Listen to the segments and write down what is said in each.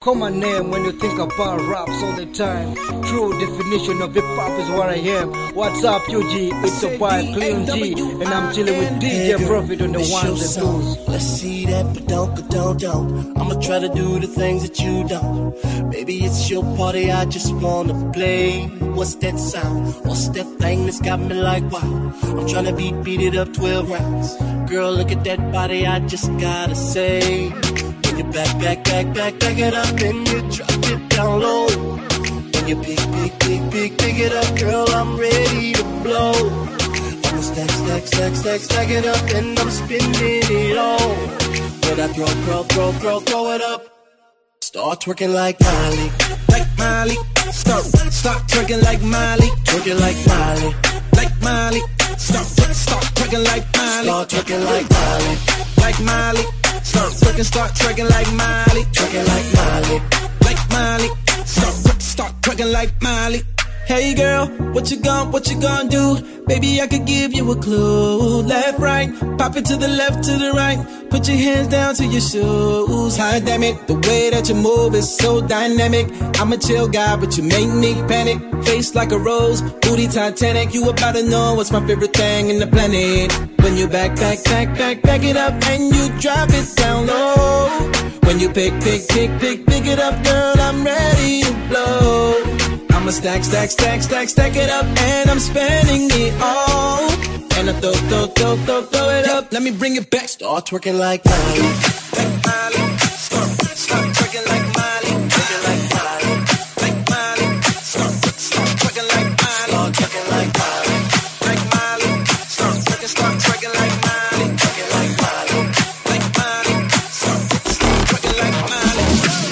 Common name when you think about raps all the time. True definition of hip hop is what I am. What's up, UG? It's a boy, Clean G, and I'm chilling with DJ Profit on the ones and twos. Let's see that, but don't. I'ma try to do the things that you don't. Baby, it's your party, I just wanna play. What's that sound? What's that thing that's got me like wow? I'm trying to beat it up 12 rounds. Girl, look at that body, I just gotta say. When you back it up and you drop it down low. When you pick it up, girl, I'm ready to blow. I'ma stack it up and I'm spinning it all. When I throw it up, start twerking like Miley, start twerking like Miley, twerking like Miley, start twerking like Miley, start twerking like Miley. Start twerking like Miley, twerking like Miley, start twerking like Miley. Hey girl, what you gonna do? Baby, I could give you a clue. Left, right, pop it to the left, to the right. Put your hands down to your shoes. Hot damn it, the way that you move is so dynamic. I'm a chill guy, but you make me panic. Face like a rose, booty Titanic. You about to know what's my favorite thing in the planet. When you back it up and you drop it down low. When you pick it up, girl, I'm ready to blow. I'ma stack it up and I'm spending it all. And I throw it up. Let me bring it back. Start twerking like Miley. Like Miley. Start twerking like Miley. Twerking like Miley. Like Miley. Start twerking like Miley. Start twerking like Miley. Like Miley. Start twerking like Miley. Twerking like Miley. Like Miley. Start twerking like Miley.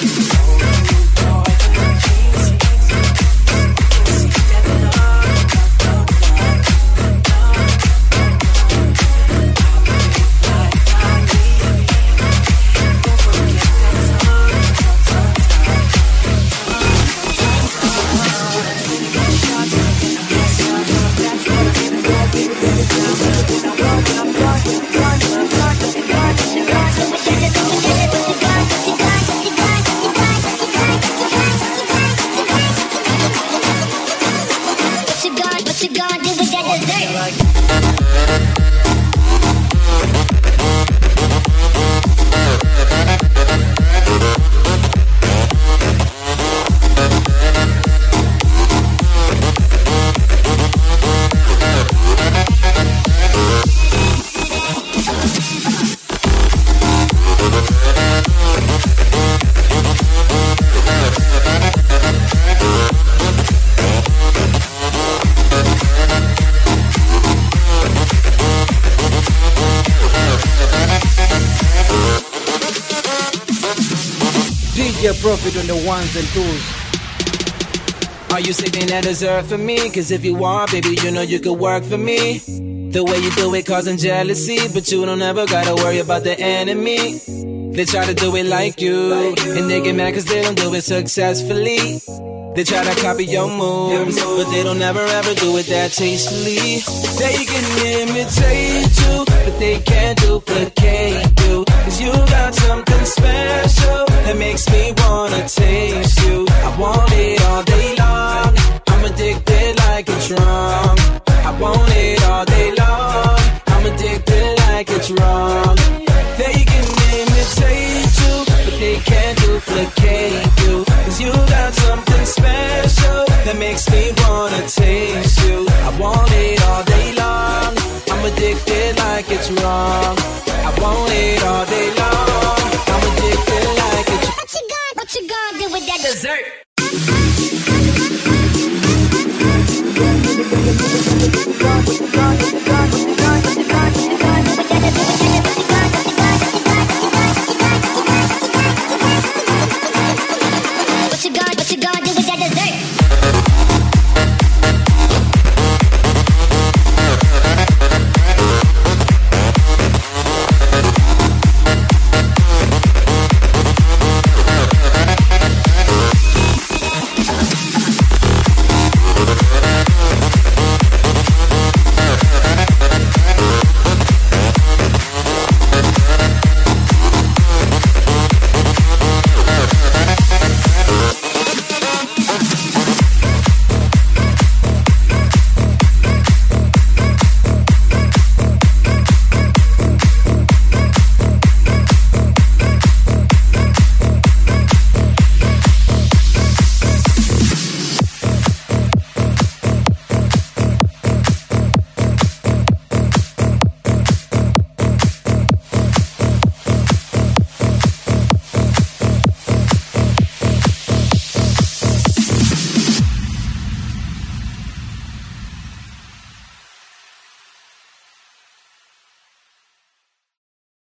DJ Profit on the ones and twos. Are you saving that dessert for me? Cause if you are, baby, you know you could work for me. The way you do it causing jealousy, but you don't ever gotta worry about the enemy. They try to do it like you, and they get mad cause they don't do it successfully. They try to copy your moves, but they don't ever ever do it that tastefully. They can imitate you, but they can't duplicate you. Cause you got something special that makes me wanna taste you. I want it all day long, I'm addicted like it's wrong. I want it all day long, I'm addicted like it's wrong. They can imitate you, but they can't duplicate you. Cause you got something special that makes me wanna taste you. I want it all day long, I'm addicted like it's wrong. I want it all day long, I'm addicted like it's wrong. What you gonna do with that dessert?